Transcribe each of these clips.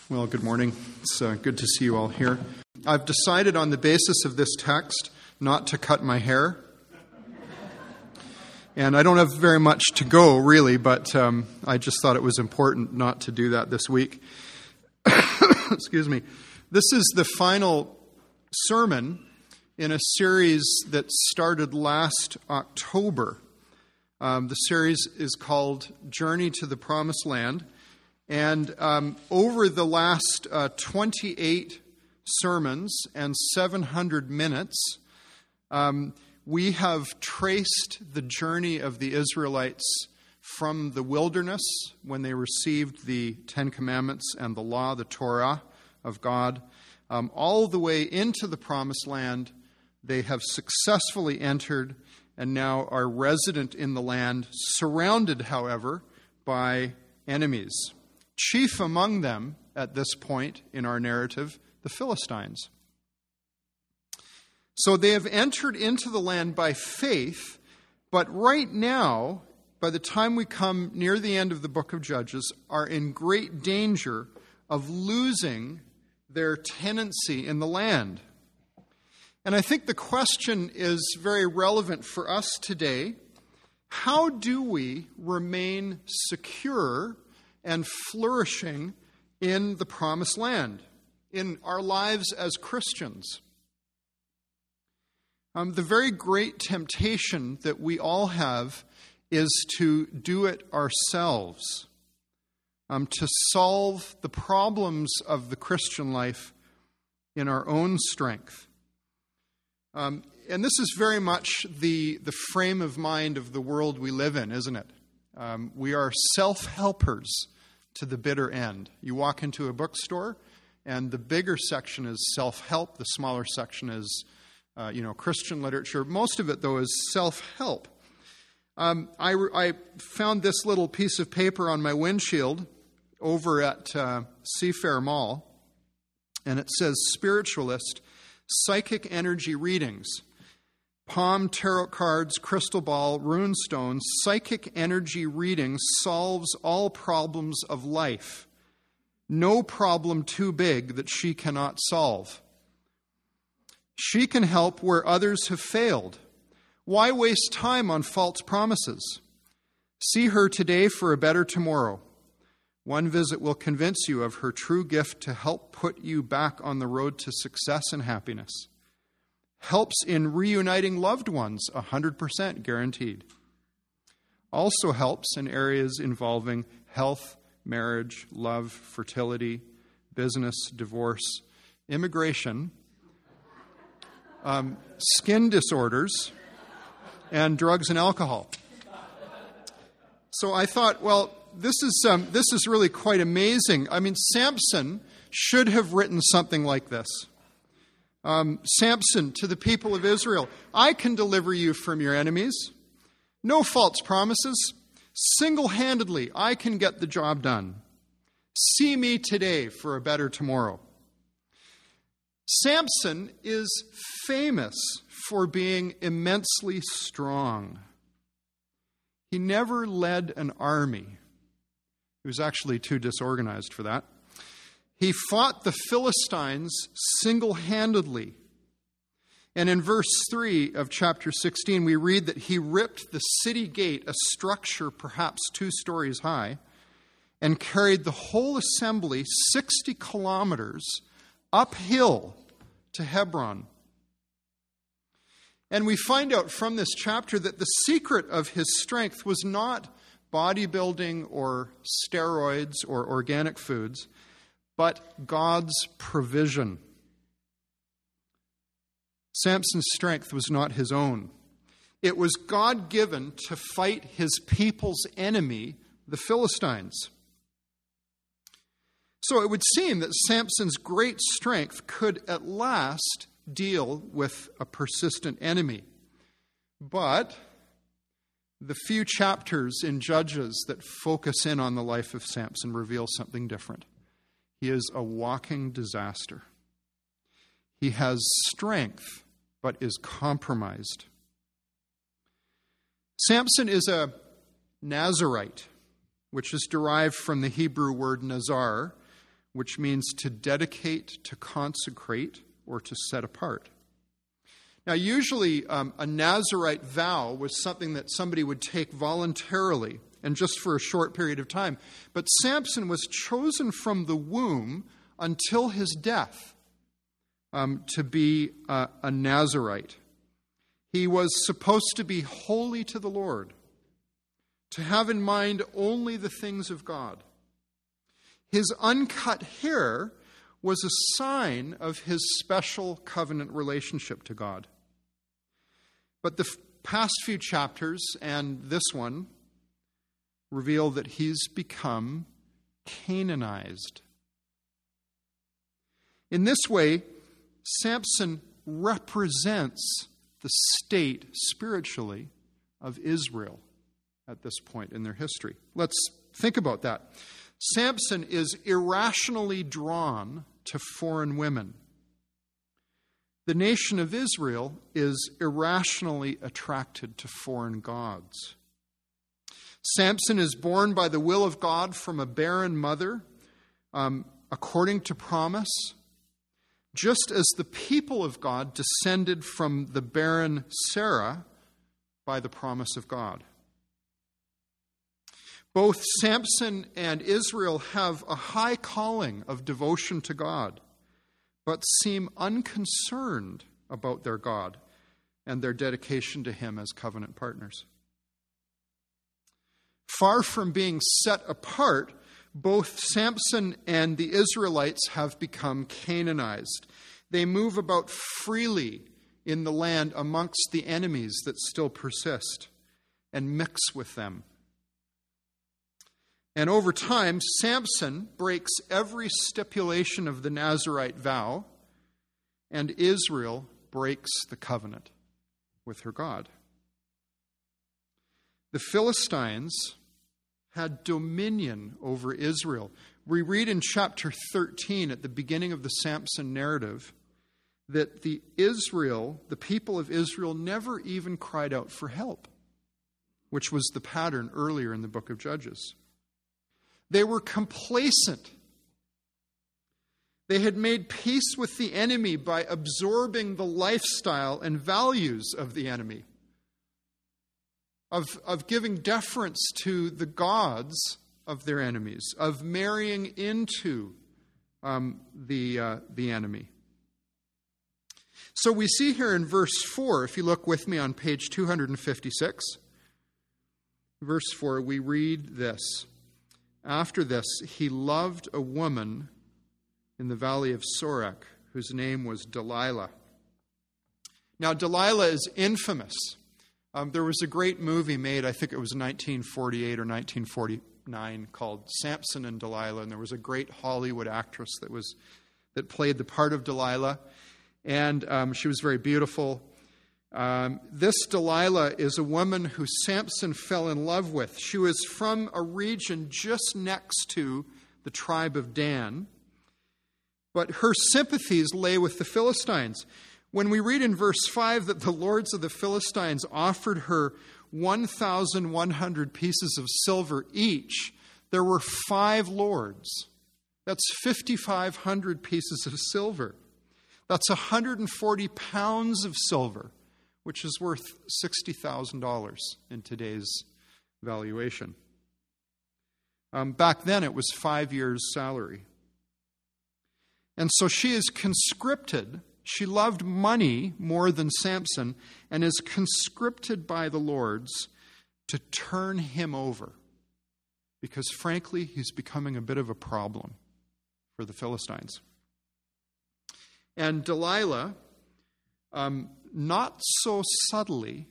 Well, good morning. It's good to see you all here. I've decided on the basis of this text not to cut my hair. And I don't have very much to go, really, but I just thought it was important not to do that this week. Excuse me. This is the final sermon in a series that started last October. The series is called Journey to the Promised Land. And over the last 28 sermons and 700 minutes, we have traced the journey of the Israelites from the wilderness when they received the Ten Commandments and the law, the Torah of God, all the way into the Promised Land. They have successfully entered and now are resident in the land, surrounded, however, by enemies. Chief among them, at this point in our narrative, the Philistines. So they have entered into the land by faith, but right now, by the time we come near the end of the book of Judges, are in great danger of losing their tenancy in the land. And I think the question is very relevant for us today. How do we remain secure and flourishing in the Promised Land, in our lives as Christians? The very great temptation that we all have is to do it ourselves, to solve the problems of the Christian life in our own strength. And this is very much the frame of mind of the world we live in, isn't it? We are self-helpers to the bitter end. You walk into a bookstore, and the bigger section is self-help. The smaller section is, Christian literature. Most of it, though, is self-help. I found this little piece of paper on my windshield over at Seafair Mall, and it says, Spiritualist, Psychic Energy Readings. Palm, tarot cards, crystal ball, rune stones, psychic energy reading solves all problems of life. No problem too big that she cannot solve. She can help where others have failed. Why waste time on false promises? See her today for a better tomorrow. One visit will convince you of her true gift to help put you back on the road to success and happiness. Helps in reuniting loved ones, 100% guaranteed. Also helps in areas involving health, marriage, love, fertility, business, divorce, immigration, skin disorders, and drugs and alcohol. So I thought, well, this is really quite amazing. I mean, Samson should have written something like this. Samson to the people of Israel, I can deliver you from your enemies. No false promises. Single-handedly, I can get the job done. See me today for a better tomorrow. Samson is famous for being immensely strong. He never led an army. He was actually too disorganized for that. He fought the Philistines single-handedly. And in verse 3 of chapter 16, we read that he ripped the city gate, a structure perhaps 2 stories high, and carried the whole assembly 60 kilometers uphill to Hebron. And we find out from this chapter that the secret of his strength was not bodybuilding or steroids or organic foods, but God's provision. Samson's strength was not his own. It was God-given to fight his people's enemy, the Philistines. So it would seem that Samson's great strength could at last deal with a persistent enemy. But the few chapters in Judges that focus in on the life of Samson reveal something different. He is a walking disaster. He has strength, but is compromised. Samson is a Nazarite, which is derived from the Hebrew word nazar, which means to dedicate, to consecrate, or to set apart. Now, usually a Nazirite vow was something that somebody would take voluntarily and just for a short period of time. But Samson was chosen from the womb until his death to be a Nazirite. He was supposed to be holy to the Lord, to have in mind only the things of God. His uncut hair was a sign of his special covenant relationship to God. But the past few chapters and this one reveal that he's become Canaanized. In this way, Samson represents the state spiritually of Israel at this point in their history. Let's think about that. Samson is irrationally drawn to foreign women. The nation of Israel is irrationally attracted to foreign gods. Samson is born by the will of God from a barren mother, according to promise, just as the people of God descended from the barren Sarah by the promise of God. Both Samson and Israel have a high calling of devotion to God, but seem unconcerned about their God and their dedication to Him as covenant partners. Far from being set apart, both Samson and the Israelites have become Canaanized. They move about freely in the land amongst the enemies that still persist and mix with them. And over time, Samson breaks every stipulation of the Nazirite vow, and Israel breaks the covenant with her God. The Philistines had dominion over Israel. We read in chapter 13 at the beginning of the Samson narrative that the people of Israel never even cried out for help, which was the pattern earlier in the book of Judges. They were complacent. They had made peace with the enemy by absorbing the lifestyle and values of the enemy, of giving deference to the gods of their enemies, of marrying into the enemy. So we see here in verse 4, if you look with me on page 256, verse 4, we read this. After this, he loved a woman in the valley of Sorek, whose name was Delilah. Now, Delilah is infamous. There was a great movie made, I think it was 1948 or 1949, called Samson and Delilah, and there was a great Hollywood actress that played the part of Delilah, and she was very beautiful. This Delilah is a woman who Samson fell in love with. She was from a region just next to the tribe of Dan, but her sympathies lay with the Philistines. When we read in verse 5 that the lords of the Philistines offered her 1,100 pieces of silver each, there were 5 lords. That's 5,500 pieces of silver. That's 140 pounds of silver, which is worth $60,000 in today's valuation. Back then, it was 5 years' salary. And so she is conscripted. She loved money more than Samson and is conscripted by the lords to turn him over. Because frankly, he's becoming a bit of a problem for the Philistines. And Delilah, not so subtly,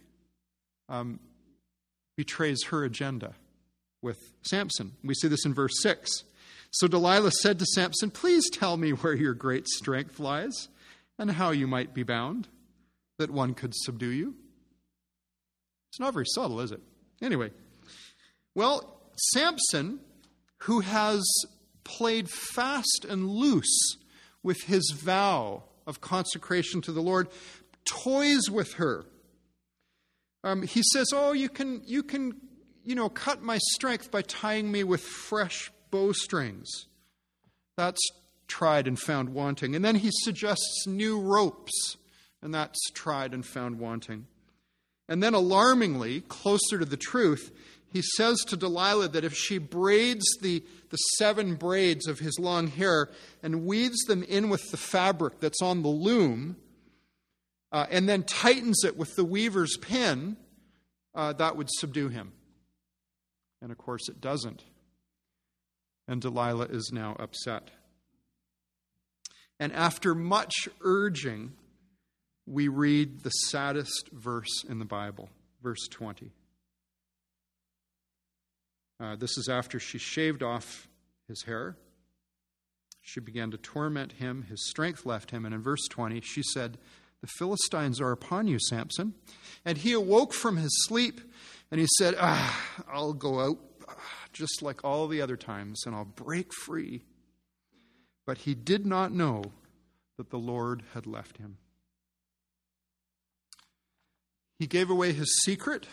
betrays her agenda with Samson. We see this in verse 6. So Delilah said to Samson, "Please tell me where your great strength lies and how you might be bound, that one could subdue you." It's not very subtle, is it? Anyway, well, Samson, who has played fast and loose with his vow of consecration to the Lord, toys with her. He says, "Oh, you can, cut my strength by tying me with fresh bowstrings." That's tried and found wanting. And then he suggests new ropes, and that's tried and found wanting. And then alarmingly, closer to the truth, he says to Delilah that if she braids the 7 braids of his long hair and weaves them in with the fabric that's on the loom, and then tightens it with the weaver's pin, that would subdue him. And of course it doesn't. And Delilah is now upset. And after much urging, we read the saddest verse in the Bible, verse 20. This is after she shaved off his hair. She began to torment him. His strength left him. And in verse 20, she said, "The Philistines are upon you, Samson." And he awoke from his sleep, and he said, "I'll go out just like all the other times, and I'll break free." But he did not know that the Lord had left him. He gave away his secret,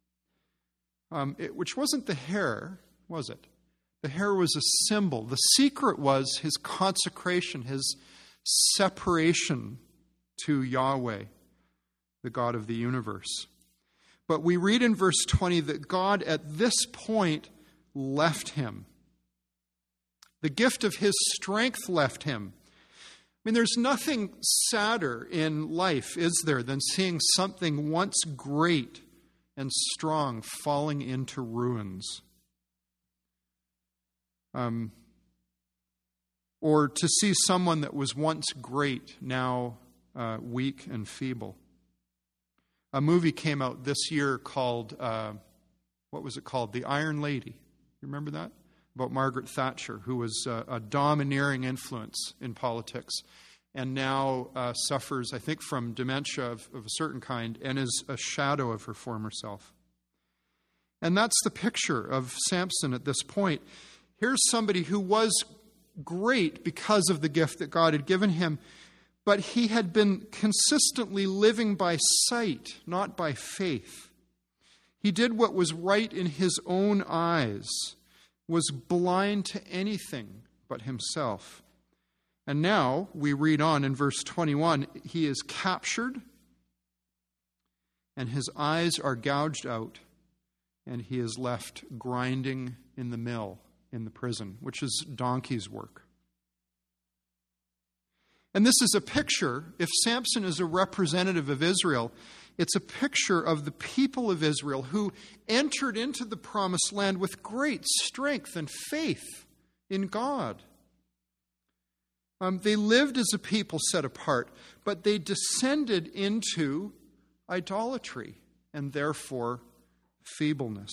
which wasn't the hair, was it? The hair was a symbol. The secret was his consecration, his separation to Yahweh, the God of the universe. But we read in verse 20 that God at this point left him. The gift of his strength left him. I mean, there's nothing sadder in life, is there, than seeing something once great and strong falling into ruins. Or to see someone that was once great now weak and feeble. A movie came out this year called, what was it called? The Iron Lady. You remember that? About Margaret Thatcher, who was a domineering influence in politics and now suffers, I think, from dementia of a certain kind and is a shadow of her former self. And that's the picture of Samson at this point. Here's somebody who was great because of the gift that God had given him, but he had been consistently living by sight, not by faith. He did what was right in his own eyes, was blind to anything but himself. And now we read on in verse 21, he is captured and his eyes are gouged out and he is left grinding in the mill in the prison, which is donkey's work. And this is a picture, if Samson is a representative of Israel, it's a picture of the people of Israel who entered into the promised land with great strength and faith in God. They lived as a people set apart, but they descended into idolatry and therefore feebleness.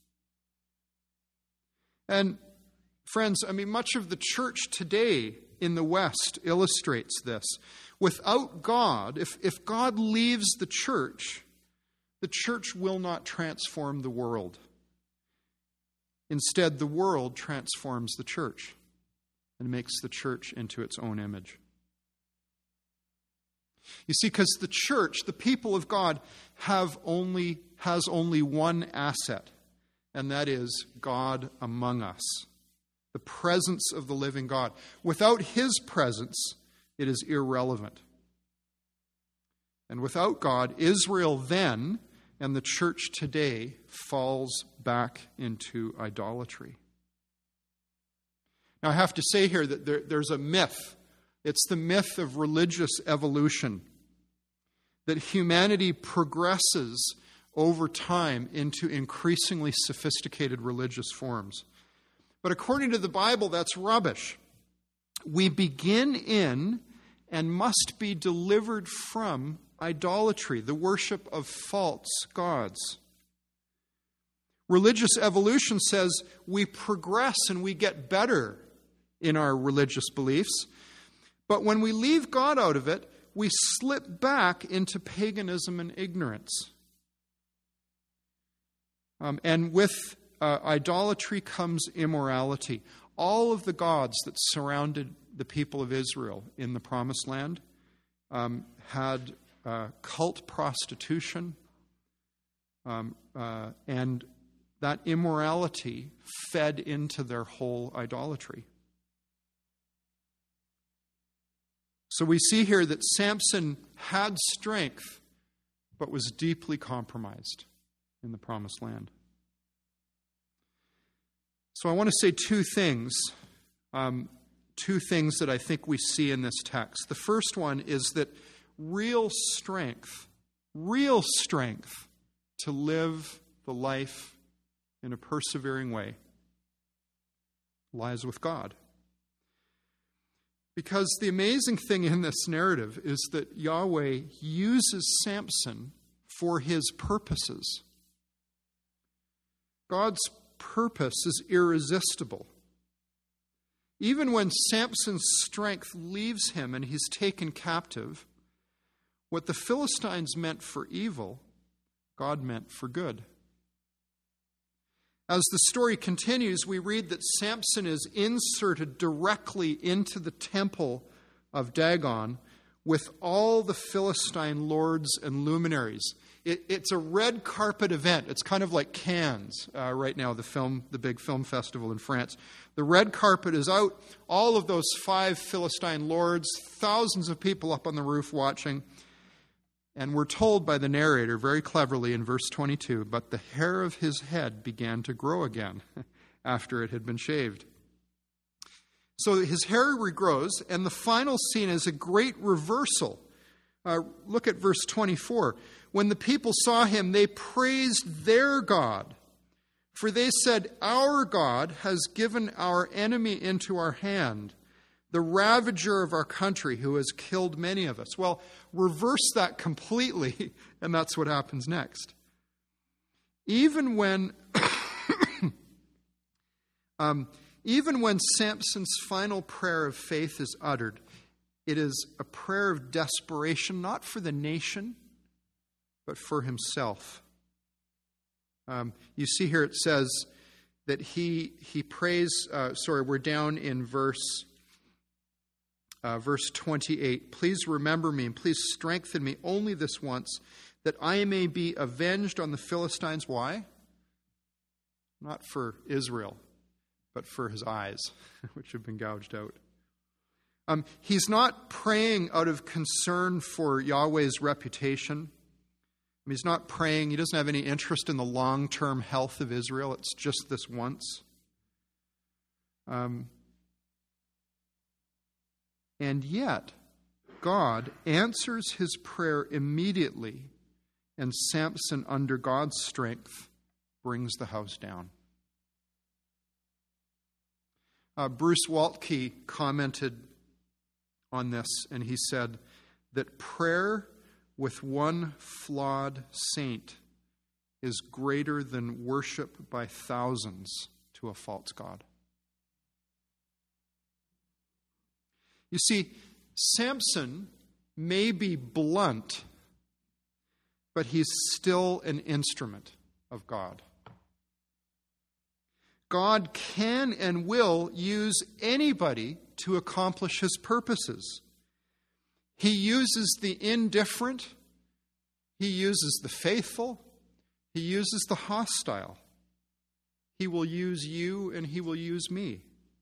And friends, much of the church today in the West illustrates this. Without God, if God leaves the church will not transform the world. Instead, the world transforms the church and makes the church into its own image. You see, because the church, the people of God, has only one asset, and that is God among us. The presence of the living God. Without his presence, it is irrelevant. And without God, Israel then and the church today falls back into idolatry. Now, I have to say here that there's a myth. It's the myth of religious evolution. That humanity progresses over time into increasingly sophisticated religious forms. But according to the Bible, that's rubbish. We begin in and must be delivered from idolatry, the worship of false gods. Religious evolution says we progress and we get better in our religious beliefs, but when we leave God out of it, we slip back into paganism and ignorance. And with idolatry comes immorality. All of the gods that surrounded the people of Israel in the Promised Land had cult prostitution, and that immorality fed into their whole idolatry. So we see here that Samson had strength, but was deeply compromised in the promised land. So I want to say two things that I think we see in this text. The first one is that real strength to live the life in a persevering way lies with God. Because the amazing thing in this narrative is that Yahweh uses Samson for his purposes. God's purpose is irresistible. Even when Samson's strength leaves him and he's taken captive, what the Philistines meant for evil, God meant for good. As the story continues, we read that Samson is inserted directly into the temple of Dagon with all the Philistine lords and luminaries. It's a red carpet event. It's kind of like Cannes right now, the big film festival in France. The red carpet is out. All of those 5 Philistine lords, thousands of people up on the roof watching. And we're told by the narrator very cleverly in verse 22, but the hair of his head began to grow again after it had been shaved. So his hair regrows, and the final scene is a great reversal. Look at verse 24. When the people saw him, they praised their God, for they said, "Our God has given our enemy into our hand, the ravager of our country who has killed many of us." Well, reverse that completely, and that's what happens next. Even when Samson's final prayer of faith is uttered, it is a prayer of desperation, not for the nation, but for himself. You see here it says that he prays, we're down in verse 28. "Please remember me and please strengthen me only this once, that I may be avenged on the Philistines." Why? Not for Israel, but for his eyes, which have been gouged out. He's not praying out of concern for Yahweh's reputation. He's not praying, he doesn't have any interest in the long-term health of Israel. It's just this once. And yet, God answers his prayer immediately, and Samson, under God's strength, brings the house down. Bruce Waltke commented on this, and he said that prayer with one flawed saint is greater than worship by thousands to a false god. You see, Samson may be blunt, but he's still an instrument of God. God can and will use anybody to accomplish his purposes. He uses the indifferent, he uses the faithful, he uses the hostile. He will use you and he will use me.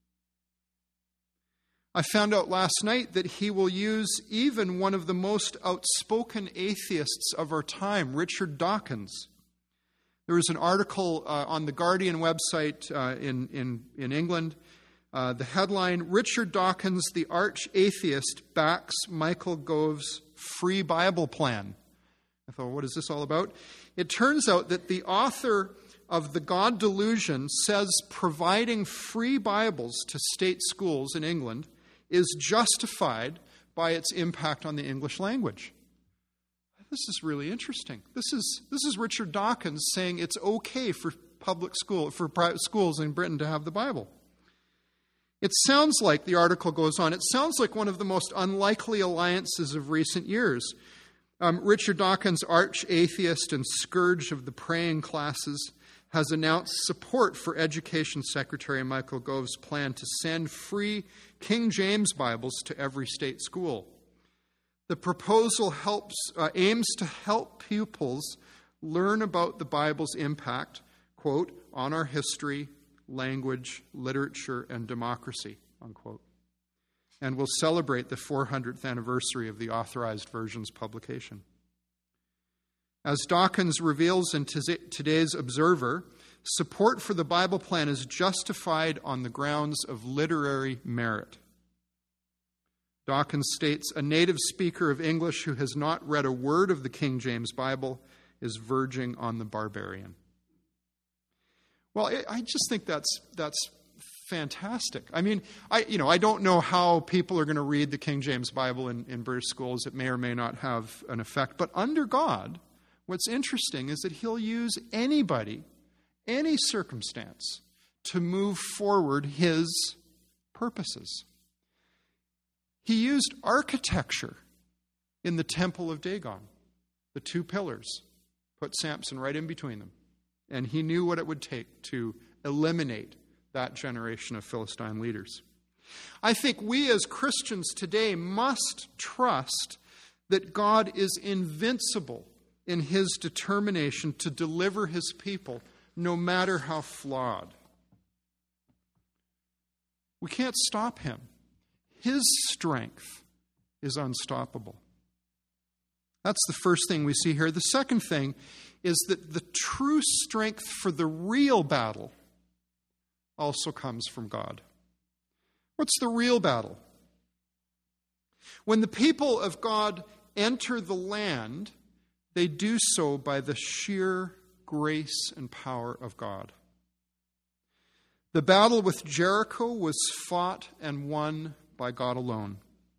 I found out last night that he will use even one of the most outspoken atheists of our time, Richard Dawkins. There was an article on the Guardian website in England. The headline, "Richard Dawkins, the arch-atheist, backs Michael Gove's free Bible plan." I thought, what is this all about? It turns out that the author of The God Delusion says providing free Bibles to state schools in England is justified by its impact on the English language. This is really interesting. This is Richard Dawkins saying it's okay for private schools in Britain to have the Bible. It sounds like, the article goes on, it sounds like one of the most unlikely alliances of recent years. Richard Dawkins, arch-atheist and scourge of the praying classes, has announced support for Education Secretary Michael Gove's plan to send free King James Bibles to every state school. The proposal aims to help pupils learn about the Bible's impact, quote, on our history, language, literature, and democracy, unquote. and will celebrate the 400th anniversary of the Authorized Version's publication. As Dawkins reveals in today's Observer, support for the Bible plan is justified on the grounds of literary merit. Dawkins states, a native speaker of English who has not read a word of the King James Bible is verging on the barbarian. Well, I just think that's fantastic. I mean, I don't know how people are going to read the King James Bible in British schools. It may or may not have an effect. But under God, what's interesting is that he'll use anybody, any circumstance, to move forward his purposes. He used architecture in the Temple of Dagon, the two pillars, put Samson right in between them. And he knew what it would take to eliminate that generation of Philistine leaders. I think we as Christians today must trust that God is invincible in his determination to deliver his people, no matter how flawed. We can't stop him. His strength is unstoppable. That's the first thing we see here. The second thing is that the true strength for the real battle also comes from God. What's the real battle? When the people of God enter the land, they do so by the sheer grace and power of God. The battle with Jericho was fought and won by God alone.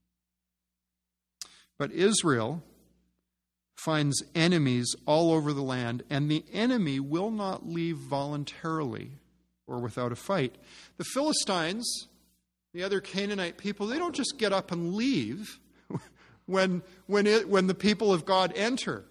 But Israel finds enemies all over the land, and the enemy will not leave voluntarily or without a fight. The Philistines, the other Canaanite people, they don't just get up and leave when the people of God enter.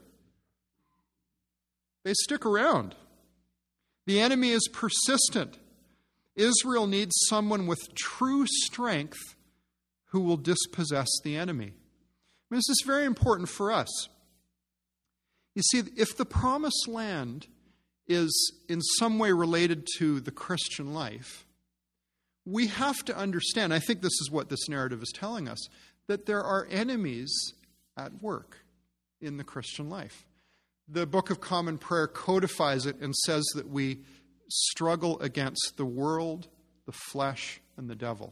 They stick around. The enemy is persistent. Israel needs someone with true strength who will dispossess the enemy. This is very important for us. You see, if the promised land is in some way related to the Christian life, we have to understand, I think this is what this narrative is telling us, that there are enemies at work in the Christian life. The Book of Common Prayer codifies it and says that we struggle against the world, the flesh, and the devil.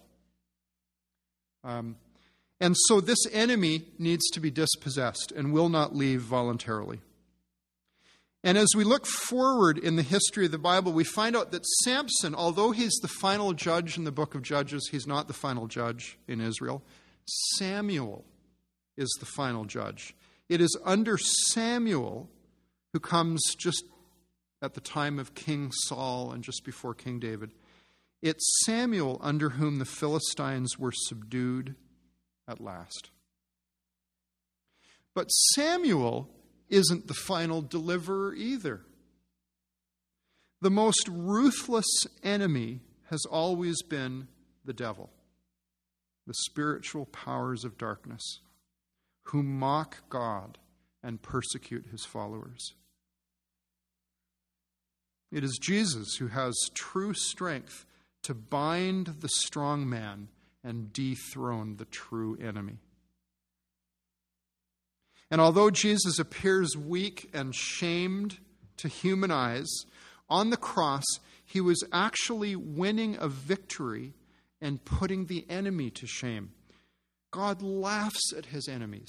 And so this enemy needs to be dispossessed and will not leave voluntarily. And as we look forward in the history of the Bible, we find out that Samson, although he's the final judge in the book of Judges, he's not the final judge in Israel. Samuel is the final judge. It is under Samuel, who comes just at the time of King Saul and just before King David. It's Samuel under whom the Philistines were subdued at last. But Samuel isn't the final deliverer either. The most ruthless enemy has always been the devil, the spiritual powers of darkness, who mock God and persecute his followers. It is Jesus who has true strength to bind the strong man and dethrone the true enemy. And although Jesus appears weak and shamed to human eyes, on the cross, he was actually winning a victory and putting the enemy to shame. God laughs at his enemies.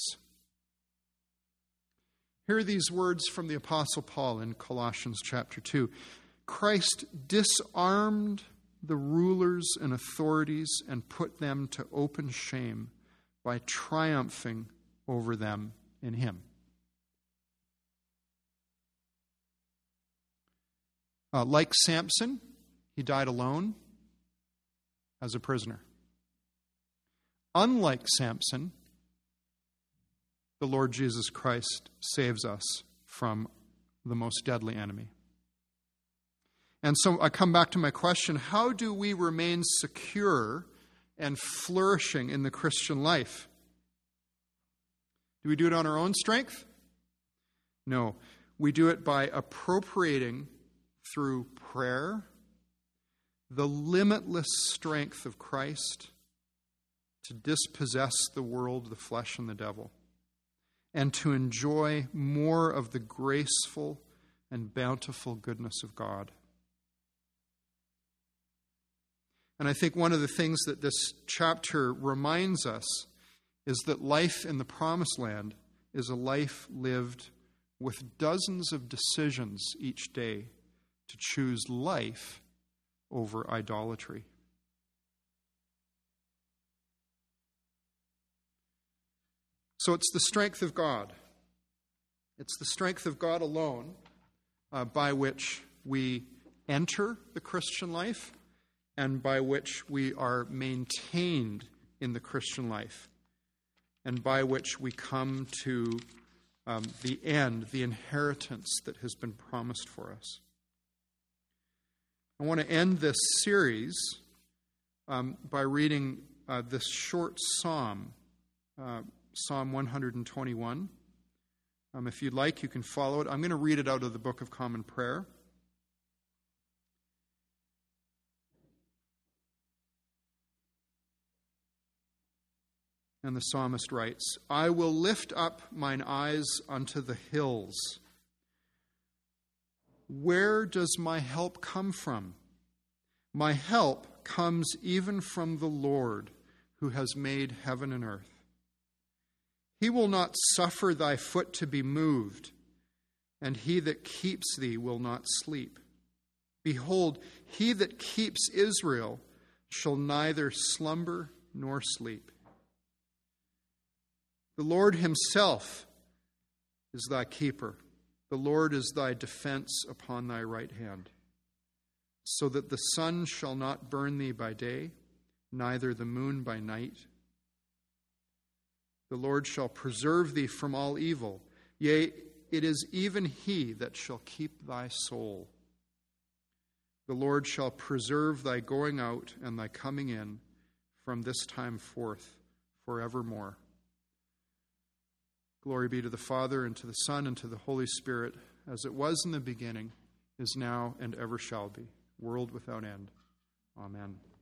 Hear these words from the Apostle Paul in Colossians chapter 2. Christ disarmed the rulers and authorities and put them to open shame by triumphing over them in him. Like Samson, he died alone as a prisoner. Unlike Samson, the Lord Jesus Christ saves us from the most deadly enemy. And so I come back to my question, how do we remain secure and flourishing in the Christian life? Do we do it on our own strength? No. We do it by appropriating through prayer the limitless strength of Christ to dispossess the world, the flesh, and the devil, and to enjoy more of the graceful and bountiful goodness of God. And I think one of the things that this chapter reminds us is that life in the Promised Land is a life lived with dozens of decisions each day to choose life over idolatry. So it's the strength of God. It's the strength of God alone by which we enter the Christian life and by which we are maintained in the Christian life, and by which we come to the end, the inheritance that has been promised for us. I want to end this series by reading this short psalm, Psalm 121. If you'd like, you can follow it. I'm going to read it out of the Book of Common Prayer. And the psalmist writes, I will lift up mine eyes unto the hills. Where does my help come from? My help comes even from the Lord, who has made heaven and earth. He will not suffer thy foot to be moved, and he that keeps thee will not sleep. Behold, he that keeps Israel shall neither slumber nor sleep. The Lord himself is thy keeper. The Lord is thy defense upon thy right hand, so that the sun shall not burn thee by day, neither the moon by night. The Lord shall preserve thee from all evil. Yea, it is even he that shall keep thy soul. The Lord shall preserve thy going out and thy coming in from this time forth forevermore. Glory be to the Father, and to the Son, and to the Holy Spirit, as it was in the beginning, is now, and ever shall be, world without end. Amen.